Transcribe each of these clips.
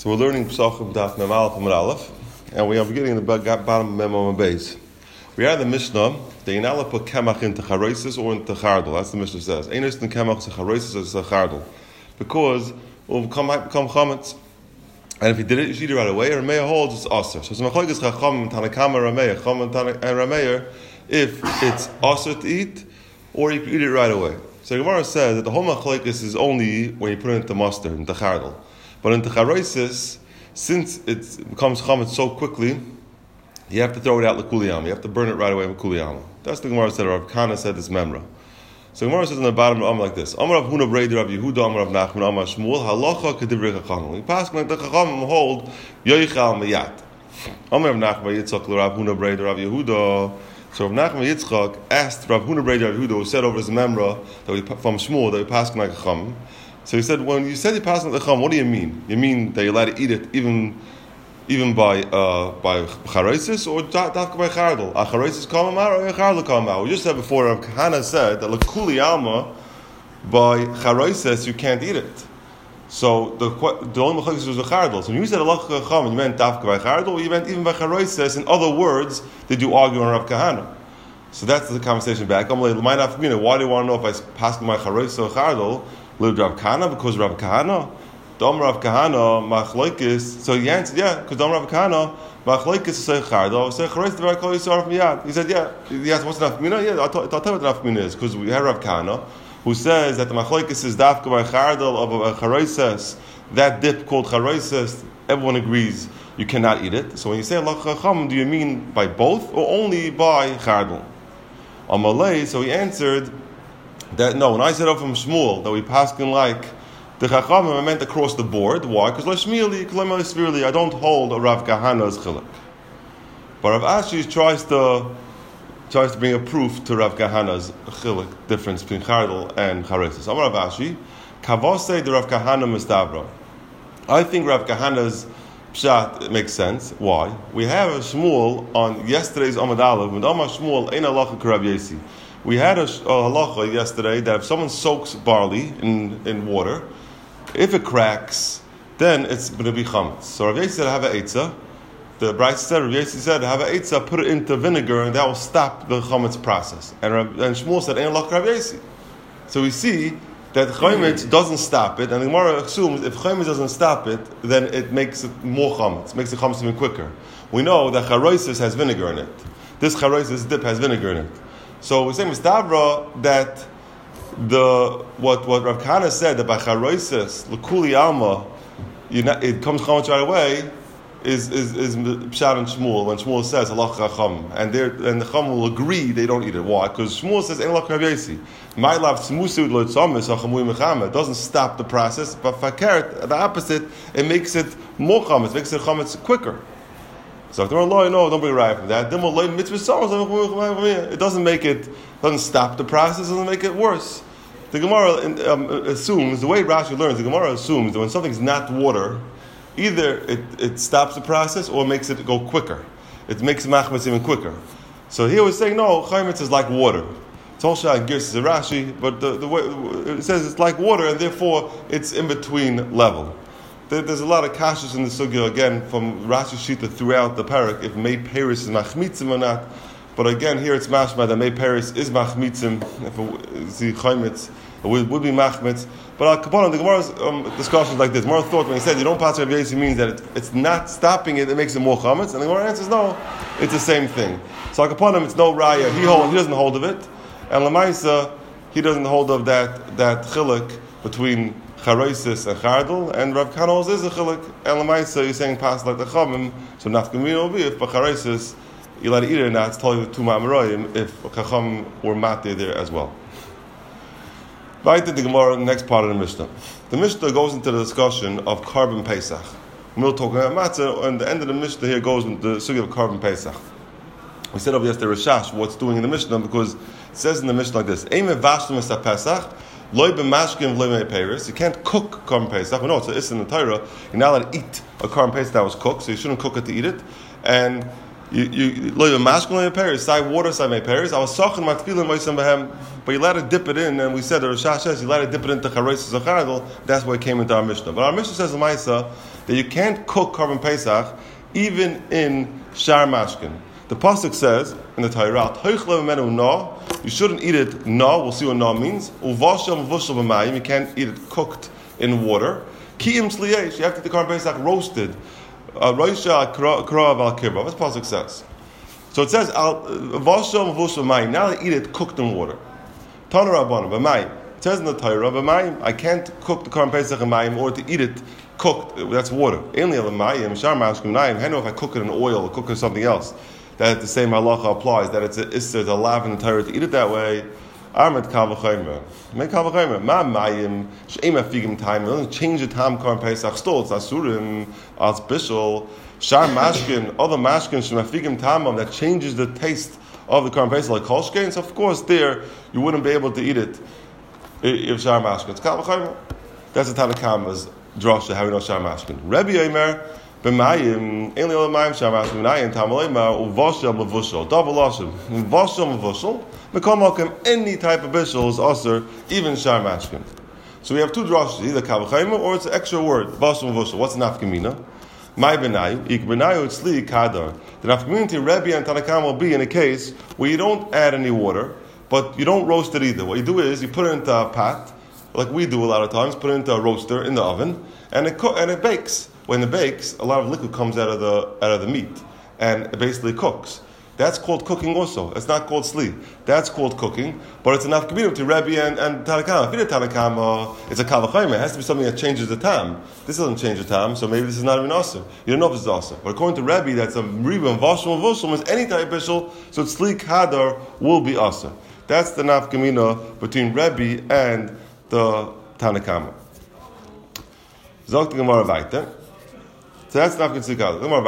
So we're learning Pesachim Daf Mem Aleph Amud Aleph, and we are beginning at the bottom of Mem Amud Beis. We are the Mishnah. They now put kemach into charosis or into chardal. That's the Mishnah says. Einos in kemach to charosis or to chardal, because it will become chametz. And if he did it, you should eat it right away. Rameya holds it's aser. So it's machlokes chacham tanakama Rameya, chacham and Rameya, if it's aser to eat or you can eat it right away. So the Gemara says that the whole machlokes is only when you put it into mustard, into chardal. But in Techarosis, since it becomes chametz so quickly, you have to throw it out l'kuliyama. You have to burn it right away with kuliyama. That's the Gemara said. Rav Kana said this memra. So the Gemara says on the bottom of the like this: Amar Rav Huna Breder Rav Yehuda Amar Rav Nachman Amar Shmuel Halacha Kedivrei Chachamim. We pass like the Chachamim hold yoichal miyat. Amar Rav Nachman Yitzchak Rav Huna Breder Rav Yehuda. So Rav Nachman Yitzchak asked Rav Huna Breder Rav Yehuda, who said over his memra that we from Shmuel that we pass like Chachamim. So he said, when you said you pass on the chum, what do you mean? You mean that you're allowed to eat it even by charosis or dafka by chardal? A charosis come out or a chardal come out? We just said before, Rav Kahana said that l'kuli alma by charosis you can't eat it. So the only machlokes was the chardal. So when you said halacha chum, you meant dafka by chardal, or you meant even by charosis. In other words, did you argue on Rav Kahana? So that's the conversation back. Why do you want to know if I pass my charosis or chardal? Lived Rav Kahana because Rav Kahana, Dom Rav Kahana machlokes. So he answered, yeah, because Dom Rav Kahana machlokes say chardal. Say charosis the call Yisarf miyad. He said, yeah. He asked, what's the nafkamina? Yeah, I'll tell you what the nafkamina is, because we had Rav Kahana who says that the machlokes is dafka by chardal of a charosis. That dip called charosis, everyone agrees you cannot eat it. So when you say Allah chacham, do you mean by both or only by chardal? Amalei, so he answered that no, when I said up from Shmuel that we paskin like the Chachamim, I meant across the board. Why? Because I don't hold a Rav Kahana's chiluk. But Rav Ashi tries to bring a proof to Rav Kahana's chiluk difference between chardal and charosis. Amar Rav Ashi, kavosei the Rav Kahana mistavra. I think Rav Kahana's pshat makes sense. Why? We have a Shmuel on yesterday's Amud Aleph with Amar Shmuel ein halacha k'Rav Yesi. We had a halacha yesterday that if someone soaks barley in water, if it cracks, then it's going to be chametz. So Rav Yesi said, have an eitzah. The Brayta said, Rav Yesi said, have an eitzah, put it into vinegar, and that will stop the chametz process. And Shmuel said, ein halacha Rav Yesi. So we see that chametz doesn't stop it, and the Gemara assumes if chametz doesn't stop it, then it makes it more chametz, makes the chametz even quicker. We know that charosis has vinegar in it. This charosis dip has vinegar in it. So we're saying Mistavra that what Rav Kahana said that by charosis l'kuli alma it comes chametz right away is Pshat and Shmuel when Shmuel says halacha chacham and the chacham will agree they don't eat it. Why? Because Shmuel says ein halacha Rav Yesi. My love smusid lo tzamis hachamui mechamet doesn't stop the process, but fakert the opposite, it makes it more chametz, makes it chametz quicker. So if they're no, don't bring a raya from that. It doesn't stop the process, doesn't make it worse. The Gemara assumes, the way Rashi learns, the Gemara assumes that when something's not water, either it stops the process or makes it go quicker. It makes machmetz even quicker. So here we're saying, no, chametz is like water. It's also and Girs is Rashi, but the way it says it's like water, and therefore it's in between level. There's a lot of kashas in the sugya again from Rashi Shita throughout the parak if Mei Paris is machmitzim or not. But again here it's mashma that Mei Paris is machmitzim. If the chaymitz it would be machmitz. But Kapanon, the Gemara's discussion is like this. Gemara thought when he said you don't pass Rav Yesi means that it's not stopping it makes it more chametz, and the Gemara answers no, it's the same thing. So Kapanon, it's no raya. He doesn't hold of it, and Lamaisa he doesn't hold of that chiluk between charosis and chardal, and Rav Kahana is a chiluk, and Lamaisa you're saying pass like the chamim, so not going to be if by charosis you let it eat it or not. It's totally two ma'amarayim if chacham or mate there as well. Right in the Gemara, next part of the Mishnah. The Mishnah goes into the discussion of Karban Pesach. We're talking about matzah, and the end of the Mishnah here goes into the sugya of Karban Pesach. We said over yesterday Rashash what's doing in the Mishnah because it says in the Mishnah like this: Eime vashlim es Pesach. You can't cook Karban Pesach. We know it's in the Torah. You're not allowed to eat a Karban Pesach that was cooked, so you shouldn't cook it to eat it. And you side water, side my Paris. I was sochin my tefillin moisem behem, but you let it dip it in, and we said the Rashash says you let it dip it into charosis or chardal. That's why it came into our Mishnah. But our Mishnah says Lamaisa that you can't cook Korban Pesach even in Shar Mashkin. The pasuk says in the Torah, you shouldn't eat it na. We'll see what na means. You can't eat it cooked in water. Kiyim sliyesh, you have to eat the Korban Pesach roasted. Roisha kra val kirba. What the pasuk says. So it says now they eat it cooked in water. Tana Rabbanan b'mayim. It says in the Torah b'mayim. I can't cook the Korban Pesach in mayim or to eat it cooked. That's water. Only mayim shar mashkim mayim. I know if I cook it in oil or cook it in something else, that the same halacha applies. That it's a lav in the Torah to eat it that way. Armed kavachaymer. Make kavachaymer. Ma mayim she'ema figim time. It doesn't change the time Korban Pesach. Still, it's asurim as bishul. Shar mashkin. Other mashkin shemafigim tamam that changes the taste of the Korban Pesach like kolshkein. So of course there you wouldn't be able to eat it if shar mashkin. It's kavachaymer. That's the Tanakama's drasha. How we know shar mashkin. Rebbe Omer. B'mayim, ein li mayim shar mashkin v'nayin tamalema uvashel mevushel double lashon uvashel mevushel mekol malkim any type of bishul is aser even shar mashkin. So we have two drashas, either kavachayim or it's an extra word vashel mevushel. What's the nafkamina? My benayu ik benayu tzli kadar. The nafkamina to Rebbe and Tanakam will be in a case where you don't add any water, but you don't roast it either. What you do is you put it into a pot, like we do a lot of times, put it into a roaster in the oven, and it bakes. When it bakes, a lot of liquid comes out of the meat, and it basically cooks. That's called cooking also. It's not called sli. That's called cooking, but it's enough community to Rebbe and Tanakama. If you did Tanakama, it's a kavachayim. It has to be something that changes the time. This doesn't change the time, so maybe this is not even aser. You don't know if it's aser. But according to Rebbe, that's a ribam vashum vushum is any type of bishul, so sli kadar will be aser. That's the nafkamina between Rebbe and the Tanakama. Zok the Gemara weiter. So that's not considered.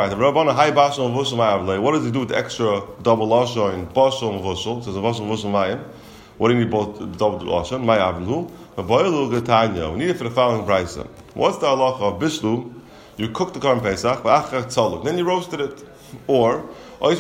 What does he do with the extra double lashon in bashal and vushal? Says bashal and vushal mayim. What do you need both double lashon? My avlu. We need it for the following brisa. What's the halacha of bishlu? You cook the Korban Pesach, then you roasted it, or you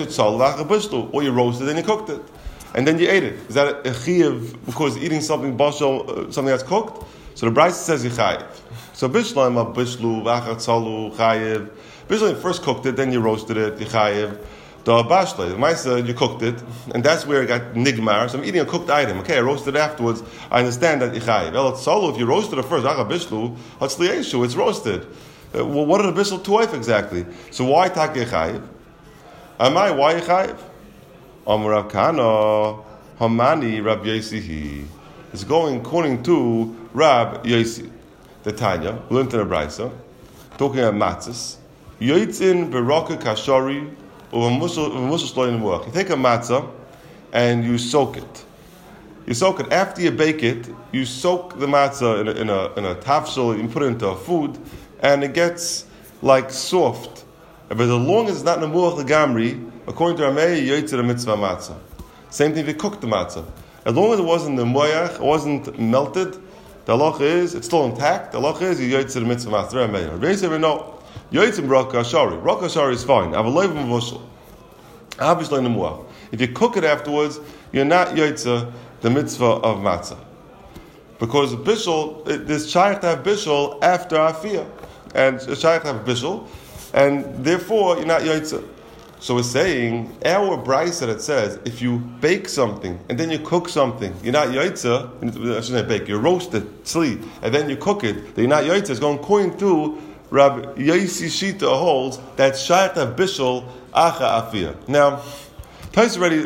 roasted and you cooked it, and then you ate it. Is that a chiyav because eating something bashal, something that's cooked? So the brisa says you chayiv. So bishlam of bishlu v'achar tzalu chayiv. Bishlam first cooked it, then you roasted it, you chayiv. The bashle, the ma'isa you cooked it, and that's where it got nigmar. So I'm eating a cooked item. Okay, I roasted it afterwards. I understand that you chayiv. El tzalu, if you roasted it first, achar bishlu, hatzlieshu, it's roasted. Well, what are the bishul tuoif exactly? So why tak chayiv? Amai, why you chayiv? Amar Rav Kana Hamani Rab Yesihi. It's going according to Rab Yesi. The Tanya, we learned in the Brisa, talking about matzahs. Yoitzin beraka kashari u'v'mushal shloim muach. You take a matzah and you soak it. You soak it. After you bake it, you soak the matzah in a tafshel. You put it into a food, and it gets like soft. But as long as it's not nemuach legamri, according to Ramei, yoitzin a mitzvah matzah. Same thing if you cook the matzah. As long as it wasn't nemuach, it wasn't melted. The halacha is, it's still intact. The halacha is, you yoytz the mitzvah matzah. Rabbi said, no, yoytz in braka shari. Braka shari is fine. Avaloy v'mushal. Obviously, nemuach. If you cook it afterwards, you're not yoytz the mitzvah of matzah. Because bishul, there's shaykh to have bishul after afiyah. And it's shaykh to have bishul, and therefore, you're not yoytz. So we're saying, our brisa that says, if you bake something, and then you cook something, you're not yoitza, I shouldn't say bake, you roast it, tzli, and then you cook it, then you're not yoitza. It's going according to Rabbi Yosi Shita holds that shayat bishul acha afiyah. Now, Tais already,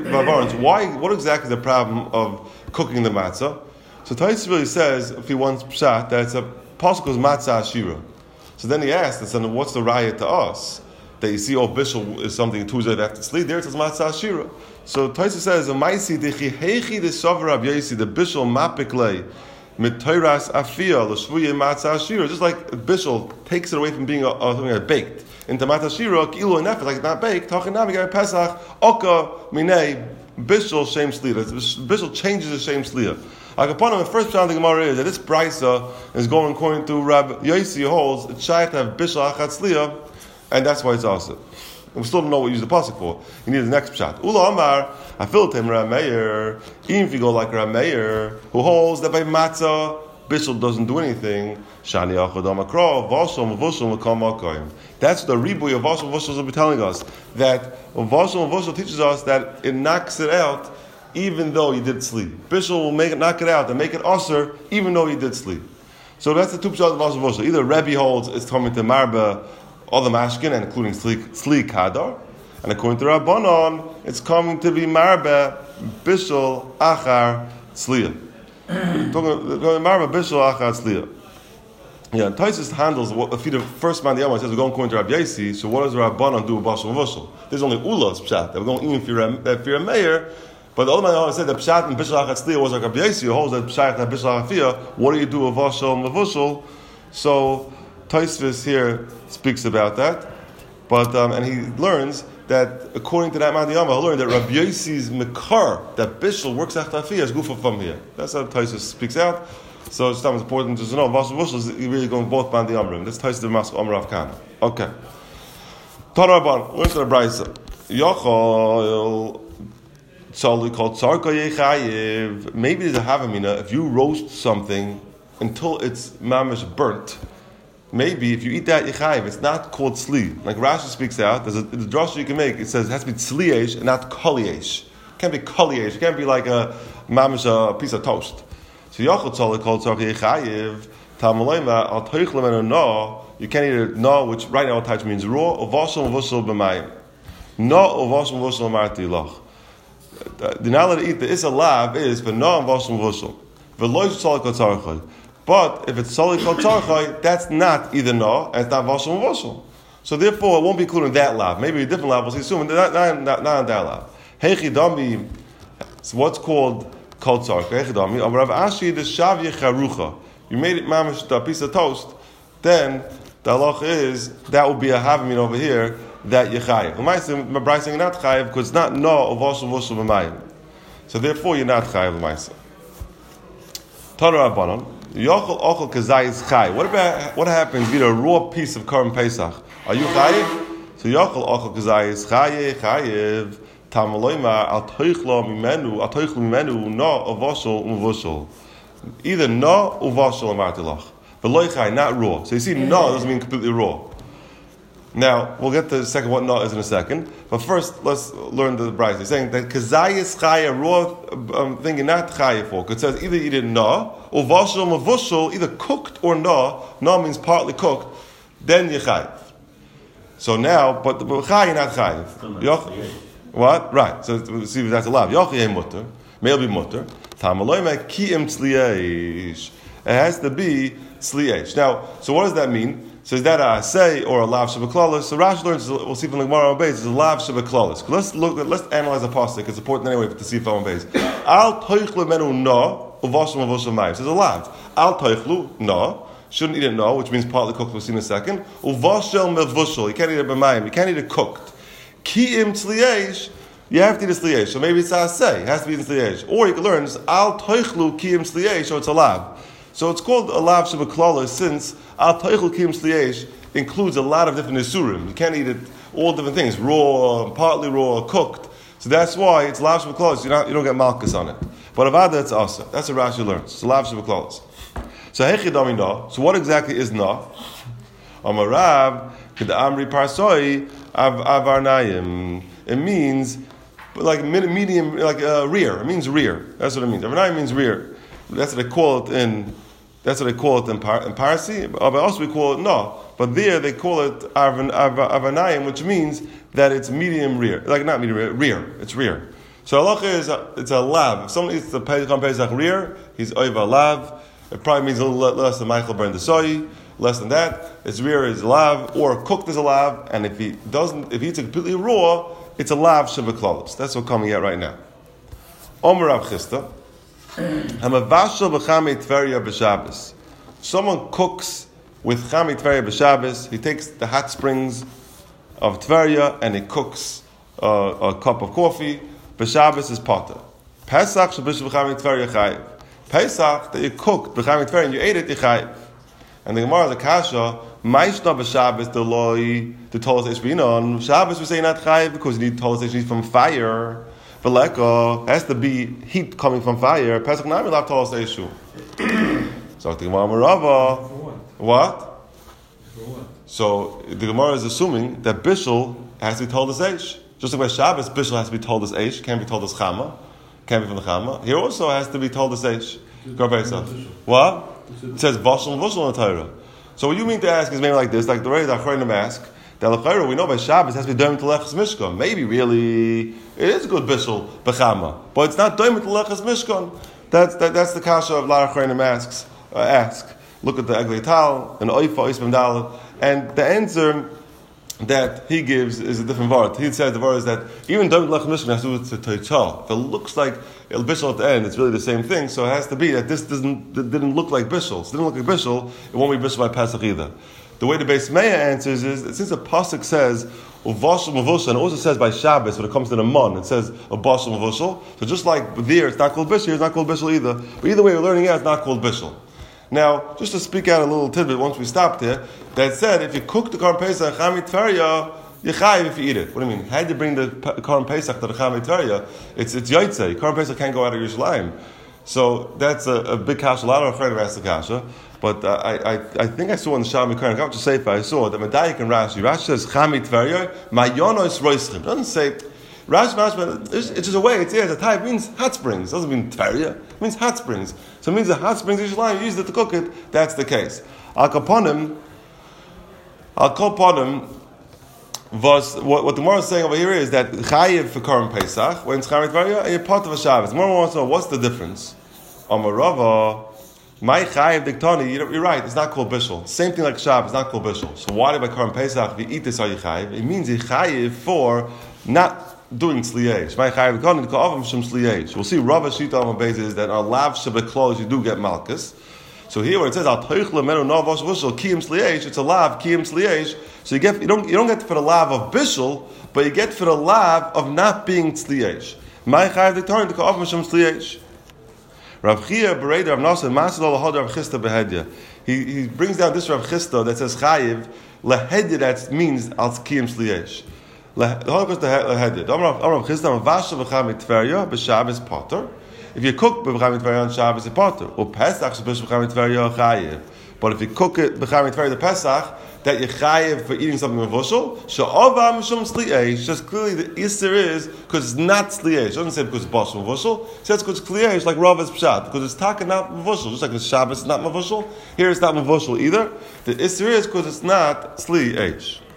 what exactly is the problem of cooking the matzah? So Tais really says, if he wants pshat, that it's a pasuk's matzah ashira. So then he asks, and what's the raya to us? That you see, bishul is something Tuesday after sleep. There it says matzah ashira. So Taisa says, "Maisi dechi heichi the sover Rabbi Yosi the bishul mapiklei mitoras afia l'shvuye matzah ashira." Just like bishul takes it away from being something that's baked into matzah ashira, kilo nefesh like it's not baked. Tachinami got Pesach oka minei bishul shem sliya. Bishul changes the shem sliya. Upon him, the first pshat of the Gemara is that this brisa is going according to Rabbi Yosi holds it's shaykh to have bishul achat sliya. And that's why it's awesome. We still don't know what you use the pasuk for. You need the next pshat. Ula Amar, I feel him Rameir. Even if you go like Rameir, who holds that by matzah Bishul doesn't do anything. Shani Achadam Akro, Vashal Mavushal Makam Makayim. That's the ribuy of Vashal Mavushal will be telling us that Vashal Mavushal teaches us that it knocks it out even though you did sleep. Bishul will knock it out and make it usher even though you did sleep. So that's the two pshat of Vashal Mavushal. Either Rebbe holds it's coming to Marba all the mashkin, and including Sli Kadar, and according to Rabbanon, it's coming to be Marba Bishul Achar Tzliya. Talking Marba Bishul Achar Tzliya. Yeah, Taisus handles what if the first man the Yom says we're going according to Rabbi Yasi. So what does Rabbanon do with Bashal Mavushal? There's only Ula's pshat. We're going even for a mayor. But the other man said that pshat and Bishul Achar Tzliya was like Rabbi Yasi, who holds that pshat and Bishul Achar. What do you do with Bashal Mavushal? So Taisus here speaks about that, but and he learns that according to that Madiyama, he'll learn that Rabbi Yossi's Mekar, that Bishul works Achtafi as Gufa from here. That's how Taisus speaks out. So it's important to know Vashal Mavushal is really going both Madiyamrim. That's Taisus the Mask Amrav Kana. Okay. Taraban, learn to the Brisa. Yochol Tzali called Tzarka Yechayev. Maybe there's a Havamina. If you roast something until it's mamish burnt, maybe if you eat that yichayiv, it's not called tzli. Like Rashi speaks out, there's a drasha you can make. It says it has to be tzliesh and not koliesh. It can't be koliesh. It can't be like a mamish a piece of toast. So yachol tzali called tzarka yichayiv. Tamalayma al toichlem and no. You can't eat a no, which right now attached means raw. Uvashal v'vushal b'mayim. No uvashal v'vushal marti lach. The now to eat the isalav is for no uvashal v'vushal. V'loish tzali called tzarka. But if it's solely called tzarchai, that's not either no, and it's not vashal and vashal. So therefore, it won't be included in that lav. Maybe a different lav, we'll see soon, but not in that lav. Heichidami, so what's called tzarchai? Heichidami, Rav Ashi the shav yecharucha. You made it mamish a piece of toast, then the halach is, that will be a havamin over here, that yechayev. My bride saying not chayev, because it's not no of vashal and vashal b'mayim. So therefore, you're not chayev l'maisa. Tara Rabbanon. Yochel ochel kazayis chay. What happens if you eat a raw piece of Korban Pesach? Are you chayiv? So yochel ochel kazayis chayiv tamaloyma al toichlo mimenu no uvashal uvushal. Either no uvashal amartilach, but loy chay, not raw. So you see, no doesn't mean completely raw. Now we'll get to the second what no is in a second, but first let's learn the brayz. He's saying that kazayis chay, a raw thing, you're not chayiv for. It says either eat it no. Or vashal mavushal, either cooked or no. No means partly cooked. Then you chayiv. So now, but chayiv you're not chayiv. What? Right. So see if that's allowed. Yochiyeh mutter. May be mutter. Tamaloyma kiim tzliesh. It has to be tzliesh. Now, so what does that mean? So is that a say or a lav shabaklalis? So Rashi learns. We'll see from the Gemara on base. It's a lav shabaklalis. Let's analyze the pasuk. It's important anyway to see from on base. Al toichle menu no. Uvashal mavushal mayim. So it's a lav. Al toichlu no. Shouldn't eat it no, which means partly cooked. We'll see in a second. Uvashal mavushal. You can't eat it b'mayim. You can't eat it cooked. Ki'im tzliesh. You have to eat a tzliesh. So maybe it's a say. It has to be in tzliesh. Or you can learn al toichlu ki'im tzliesh. So it's a lav. So it's called a lav shabaklala since al toichlu ki'im tzliesh includes a lot of different isurim. You can't eat it all different things. Raw, partly raw, cooked. So that's why it's lav shabaklala. You don't get malchus on it. But avada, it's asa. That's what Rashi learns. It's a lav shabaklalas. So hechidami na. So what exactly is na? Amarav k'da amri parsoi avarnayim. It means like medium, like rear. It means rear. That's what it means. Avarnayim means rear. That's what they call it in. That's what they call it in Parsi. But also we call it na. But there they call it avarnayim, which means that it's medium rear. Like not medium rear. It's rear. So halacha is it's a lav. If someone eats the Pesach rear, he's oiva lav. It probably means a little less than Michael burned the soy. Less than that, it's rear is lav, or cooked is a lav. And if he eats it completely raw, it's a lav shabaklalos. That's what we're coming at right now. Omer Rav Chisda, hamavashal b'chamei tveria b'Shabbos. Someone cooks with chamei tveria b'Shabbos. He takes the hot springs of tveria and he cooks a cup of coffee. B'Shabbos is potter. Pesach shabish b'chamei tveria chayiv. Pesach that you cooked b'chamei tveria and you ate it, you chayiv. And the Gemara is a kasha. Ma'ishna b'Shabbos the loy the tolas eshbinon. Shabbos we say not chayiv because you need tolas eshbinon from fire. V'leko has to be heat coming from fire. Pesach nami lav tolas eshu. So the Gemara Rava, what? For what? So the Gemara is assuming that Bishul has to be told as Eish. Just like by Shabbos, Bishul has to be told as Eish, can't be told as Chama, can't be from the Chama. Here also has to be told as Eish. What? It says Vashal and Vushal in the Torah. So what you mean to ask is maybe like this, like the way the Achronim ask, that L'chayra, we know by Shabbos it has to be Doim to Lechas Mishkan. Maybe really it is a good Bishul B'chama, but it's not Doim to Lechas Mishkan. That's the kasha of Lar Achronim ask. Look at the Eglei Tal and Oifa Isbam Dalet, and the answer that he gives is a different word. He says the word is that even Doim to Lechas Mishkan has to do with the Toitzah. If it looks like El Bishul at the end, it's really the same thing. So it has to be that this didn't look like Bishul. So it didn't look like Bishul. It won't be Bishul by Pesach either. The way the Beis Meah answers is that since the pasuk says Uvashal Mavushal, and it also says by Shabbos when it comes to the Mon, it says Uvashal Mavushal. So just like there, it's not called Bishul. Here, it's not called Bishul either. But either way, we're learning it, it's not called Bishul. Now, just to speak out a little tidbit once we stopped here, that said, if you cook the Korban Pesach Chamit Tverya, you're chayiv if you eat it. What do you mean? How do you bring the Korban Pesach to the Chamit Tverya? It's Yotzei. Korban Pesach can't go out of Yerushalayim. So that's a big kasha. A lot of our friends asked the kasha. But I think I saw in the Shalom Yikar, I can't just say if I saw that Medayik and Rashi says Chamit Tverya, Mayonos Roischim. It doesn't say Rashi, it's just a way, it's a type, it means hot springs. It doesn't mean Tverya, it means hot springs. So it means the hot springs in Yerushalayim, you used it to cook it, that's the case. Al Kaponim was what the Gemara is saying over here is that Chayiv for Korban Pesach, when it's Chamit Tverya, and you're part of a Shabbos. The Gemara wants to know what's the difference. Amar Rava, my Chayiv Diktani, you're right, it's not called Bishul. Same thing like Shabbos, it's not called Bishul. So why by Korban Pesach, if you eat this, are you Chayiv? It means you're Chayiv for not doing Sliyej. My Chayiv Diktani, to Avim Shem Sliyej. We'll see Rava Shita on basis is that on Lav Shabbat clothes you do get Malchus. So here where it says Al Toichle Menu No Vash Vushal Kiyim Sliyej, it's a Lav Kiyim Sliyej. So you don't get for the Lav of Bishul, but you get for the Lav of not being Sliyej. My Chayiv Diktani, to Avim Shem Sliyej. Rav Chia Bereder Rav Nosson Masadol Lahod Rav Chisda Behedya. He brings down this Rav Chisda that says Chayiv Lehedya, that means Al Kiyim Sliyej. Lehod goes to Lehedya. Rav Chisda Mavasha V'Chamit Tverya B'Shabbos Potter. If you cook B'Chamit Tverya on Shabbos, it's Potter. Or Pesach Shabbos B'Chamit Tverya Chayiv. But if you cook it B'Chamit Tverya the Pesach, that you're chayiv for eating something mavushal, she'ovam mishum sliyeish. Just clearly the Isser is because it's not sliyeish. It doesn't say because it's bashal mavushal. It says because it's sliyeish, like Rava's pshat, because it's taka not mavushal. Just like the Shabbos is not mavushal, here it's not mavushal either. The Isser is because it's not sliyeish.